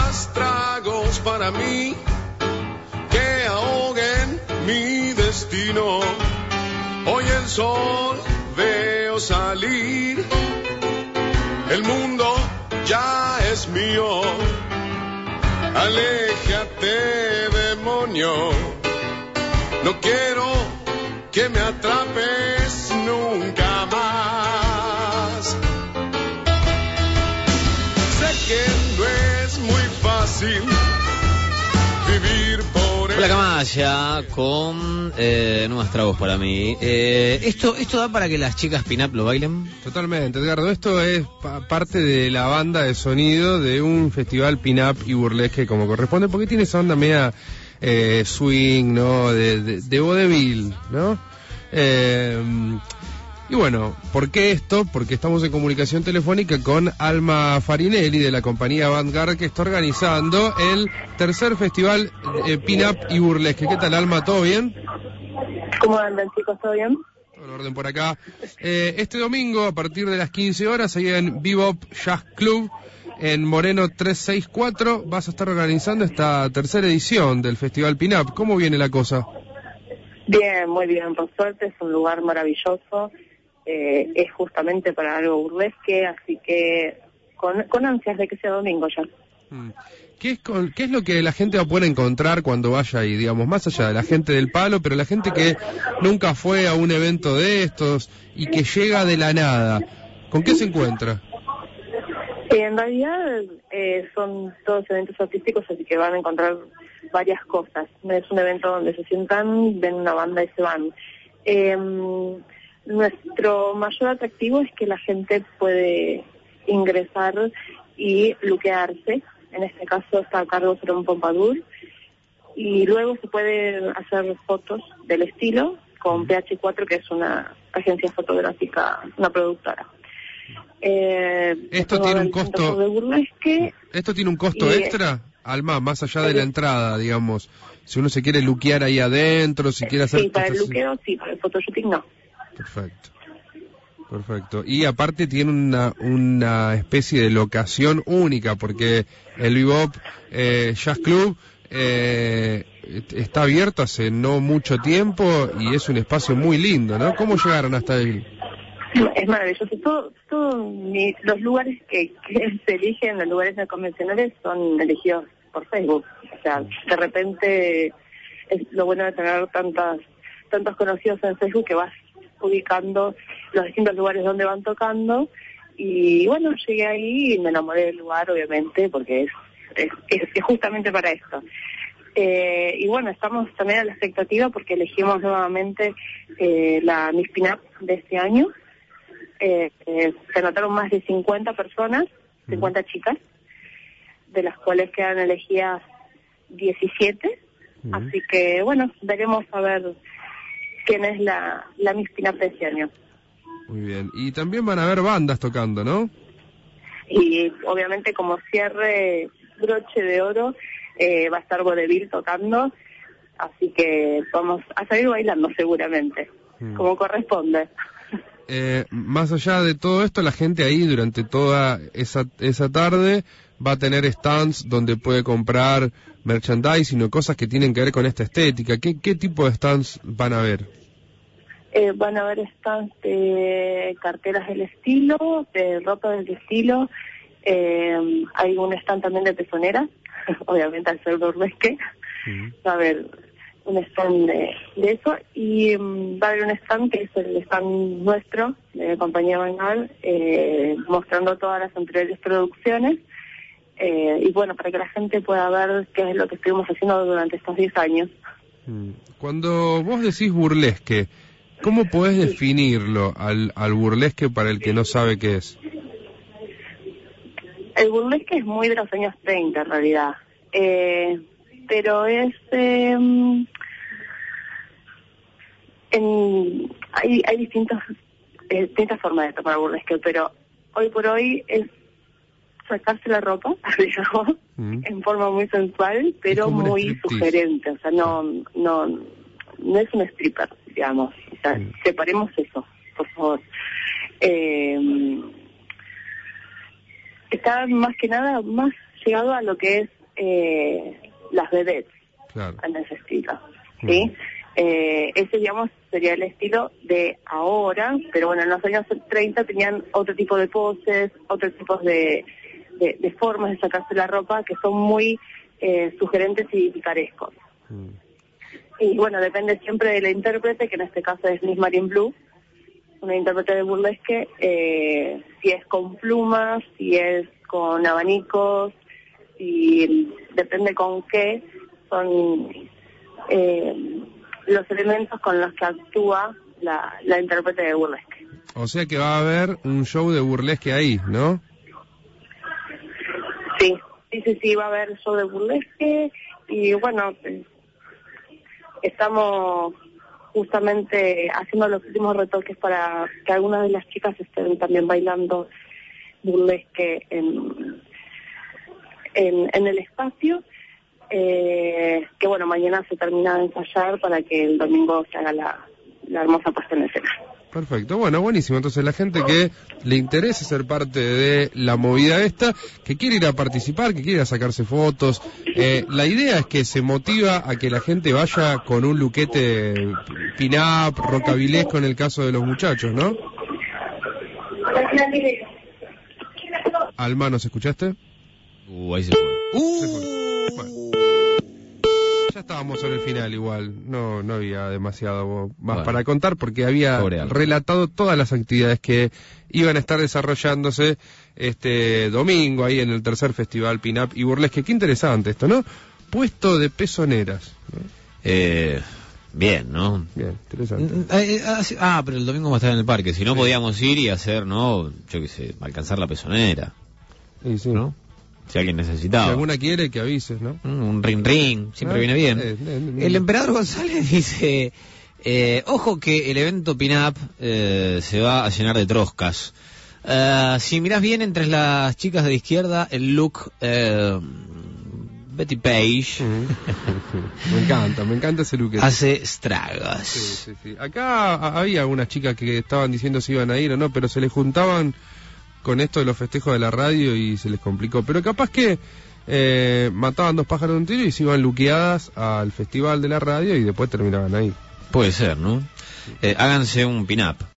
más tragos para mí que ahoguen mi destino. Hoy el sol veo salir, el mundo ya es mío. Aléjate, demonio, no quiero que me atrapes nunca más. Sé que no es muy fácil vivir por Hola Camaya, con nuevos tragos para mí. ¿Esto da para que las chicas pin-up lo bailen? Totalmente, Edgardo. Esto es parte de la banda de sonido de un festival pin-up y burlesque como corresponde, porque tiene esa onda media swing, ¿no? De vodevil, ¿no? Y bueno, ¿por qué esto? Porque estamos en comunicación telefónica con Alma Farinelli de la compañía Vanguard, que está organizando el tercer festival pin-up y burlesque. ¿Qué tal, Alma? ¿Todo bien? ¿Cómo andan, chicos? ¿Todo bien? Todo en orden por acá. Este domingo, a partir de las 15 horas, ahí en Bebop Jazz Club, en Moreno 364, vas a estar organizando esta tercera edición del festival pin-up. ¿Cómo viene la cosa? Bien, muy bien, por suerte, es un lugar maravilloso. Es justamente para algo burlesque, así que con ansias de que sea domingo ya. ¿Qué es lo que la gente va a poder encontrar cuando vaya ahí, digamos, más allá de la gente del palo, pero la gente que nunca fue a un evento de estos y que llega de la nada? ¿Con qué se encuentra? En realidad son todos eventos artísticos, así que van a encontrar varias cosas. No es un evento donde se sientan, ven una banda y se van. Nuestro mayor atractivo es que la gente puede ingresar y luquearse. En este caso está a cargo de un Pompadour. Y luego se puede hacer fotos del estilo con PH4, que es una agencia fotográfica, una productora. ¿Esto tiene un costo? ¿Esto tiene un costo extra, Alma, más allá de la entrada, digamos? Si uno se quiere luquear ahí adentro, si quiere hacer... Sí, para el luqueo sí, para el photoshooting no. Perfecto. Y aparte tiene una especie de locación única, porque el Bebop Jazz Club está abierto hace no mucho tiempo y es un espacio muy lindo, ¿no? ¿Cómo llegaron hasta ahí? Es maravilloso. Los lugares que se eligen, los lugares no convencionales, son elegidos por Facebook. O sea, de repente es lo bueno de tener tantos conocidos en Facebook que vas ubicando los distintos lugares donde van tocando. Y bueno, llegué ahí y me enamoré del lugar, obviamente, porque es justamente para esto. Y bueno, estamos también a la expectativa porque elegimos nuevamente la Miss Pin-Up de este año. Se anotaron más de 50 personas, 50 chicas, de las cuales quedan elegidas 17. Así que bueno, veremos a ver quién es la Miss Pin-Up de este año. Muy bien, y también van a haber bandas tocando, ¿no? Y obviamente como cierre, broche de oro, va a estar Vodevil tocando, así que vamos a salir bailando seguramente, como corresponde. Más allá de todo esto, la gente ahí durante toda esa tarde va a tener stands donde puede comprar merchandising o cosas que tienen que ver con esta estética. ¿Qué tipo de stands van a ver? Van a haber stands de carteras del estilo, de ropa del estilo. Hay un stand también de pezoneras, obviamente al ser burlesque. Va a haber un stand de eso, y va a haber un stand que es el stand nuestro, de la compañía Vanguard, mostrando todas las anteriores producciones, y bueno, para que la gente pueda ver qué es lo que estuvimos haciendo durante estos 10 años. Cuando vos decís burlesque, ¿cómo podés definirlo al burlesque para el que no sabe qué es? El burlesque es muy de los años 30 en realidad, pero es... hay distintas formas de tomar burlesque, pero hoy por hoy es sacarse la ropa, digamos, en forma muy sensual, pero muy sugerente. O sea, no es un stripper, digamos. O sea, separemos eso, por favor. Está más que nada más llegado a lo que es las vedettes, Claro. en ese estilo, ¿sí? Ese, digamos, sería el estilo de ahora, pero bueno, en los años 30 tenían otro tipo de poses, otro tipo de formas de sacarse la ropa que son muy sugerentes y picarescos. Y bueno, depende siempre de la intérprete, que en este caso es Miss Marine Blue, una intérprete de burlesque, si es con plumas, si es con abanicos, y depende con qué son los elementos con los que actúa la intérprete de burlesque. O sea que va a haber un show de burlesque ahí, ¿no? Sí, va a haber show de burlesque y bueno, estamos justamente haciendo los últimos retoques para que algunas de las chicas estén también bailando burlesque en el espacio, que bueno, mañana se termina de ensayar para que el domingo se haga la hermosa puesta en escena. Perfecto, bueno, buenísimo. Entonces la gente que le interese ser parte de la movida esta, que quiere ir a participar, que quiere ir a sacarse fotos, la idea es que se motiva a que la gente vaya con un luquete pin-up, rockabilesco en el caso de los muchachos, ¿no? Alma, ¿nos escuchaste? Ahí se fue. Se fue. Bueno. Ya estábamos en el final igual, no había demasiado más para contar porque había relatado todas las actividades que iban a estar desarrollándose este domingo ahí en el tercer festival Pin-Up y Burlesque. Qué interesante esto, ¿no? Puesto de pezoneras, ¿no? Bien, ¿no? Bien, interesante. Pero el domingo va a estar en el parque, si no podíamos ir y hacer, ¿no? Yo qué sé, alcanzar la pezonera. Sí. ¿No? Si alguien necesitaba. Si alguna quiere, que avises, ¿no? Un ring, siempre viene bien. El emperador González dice, ojo que el evento Pin-Up se va a llenar de troscas. Si mirás bien entre las chicas de la izquierda, el look Betty Page. Me encanta ese look. Hace estragos. Sí. Acá había algunas chicas que estaban diciendo si iban a ir o no, pero se les juntaban con esto de los festejos de la radio y se les complicó. Pero capaz que mataban dos pájaros de un tiro y se iban luqueadas al festival de la radio y después terminaban ahí. Puede ser, ¿no? Háganse un pin-up.